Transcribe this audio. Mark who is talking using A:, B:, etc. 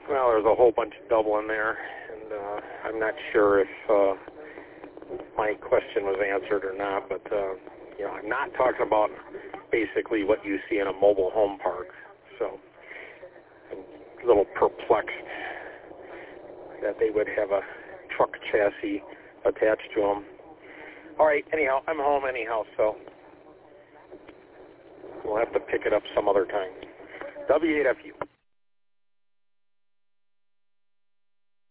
A: Well, there's a whole bunch of double in there, and I'm not sure if my question was answered or not, but, I'm not talking about basically what you see in a mobile home park, so I'm a little perplexed that they would have a truck chassis attached to them. All right, anyhow, I'm home anyhow, so we'll have to pick it up some other time. W8FU.